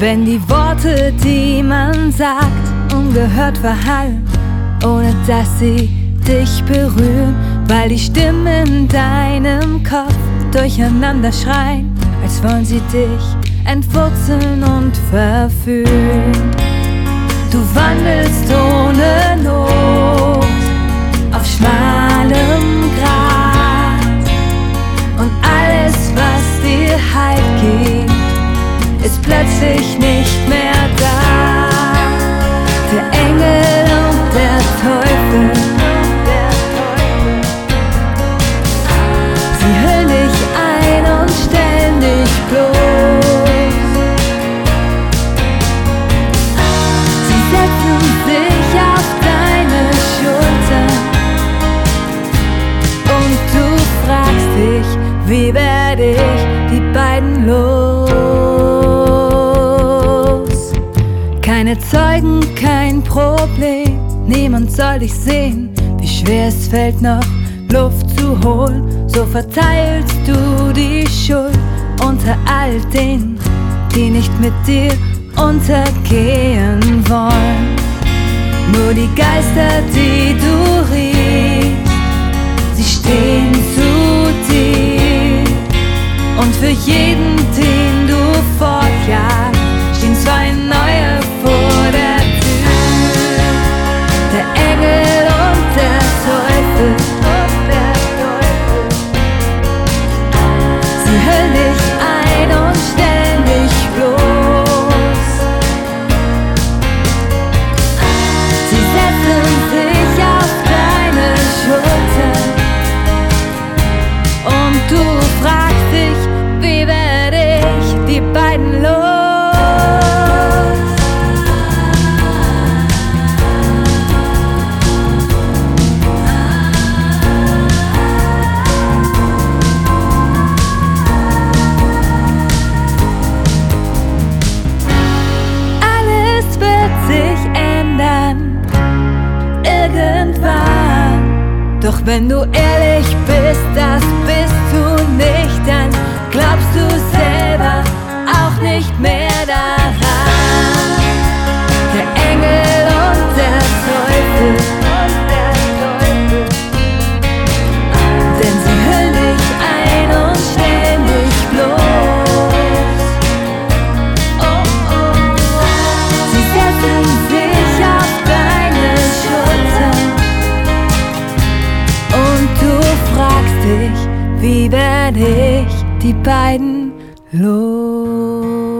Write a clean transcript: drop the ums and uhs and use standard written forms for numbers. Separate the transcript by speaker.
Speaker 1: Wenn die Worte, die man sagt, ungehört verhallen, ohne dass sie dich berühren, weil die Stimmen in deinem Kopf durcheinander schreien, als wollen sie dich entwurzeln und verführen. Du wandelst ohne Not auf schmalem Grat und alles, was dir Halt gibt, ist plötzlich nicht mehr da. Der Engel und der Teufel, sie hüllen dich ein und stellen dich bloß. Sie setzen sich auf deine Schultern und du fragst dich, wie werde ich die beiden los? Keine Zeugen, kein Problem, niemand soll dich sehen, wie schwer es fällt noch Luft zu holen. So verteilst du die Schuld unter all denen, die nicht mit dir untergehen wollen. Nur die Geister, die du riechst, sie stehen zu dir. Und für jeden, den du fortjagst, stehen zwei neue vor der Tür. Der Engel und der Teufel, sie hüllen dich ein und stellen dich bloß. Sie setzen sich auf deine Schultern und du fragst dich, wie werde ich die beiden los? Alles wird sich ändern, irgendwann. Doch wenn du ehrlich bist, das bist du nicht, dann glaubst du selber auch nicht mehr daran. Der Engel und der Teufel, denn sie hüllen dich ein und stellen dich bloß. Oh, oh. Sie setzen sich auf deine Schultern und du fragst dich, wie werde ich die beiden los?